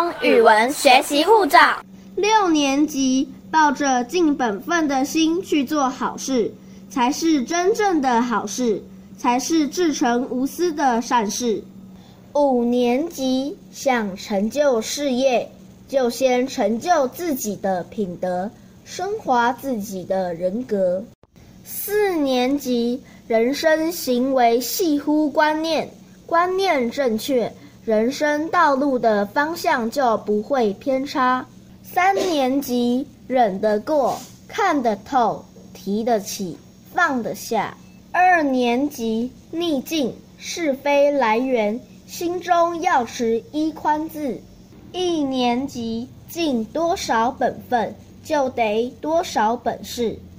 通语文学习护照。 6年级抱着尽本分的心去做好事，才是真正的好事，才是至诚无私的善事。 5年级想成就事业，就先成就自己的品德，升华自己的人格。4年级人生行为系乎观念，观念正确，人生道路的方向就不会偏差。3年级忍得过，看得透，提得起，放得下。2年级逆境，是非来源，心中要持一宽字。1年级尽多少本分，就得多少本事。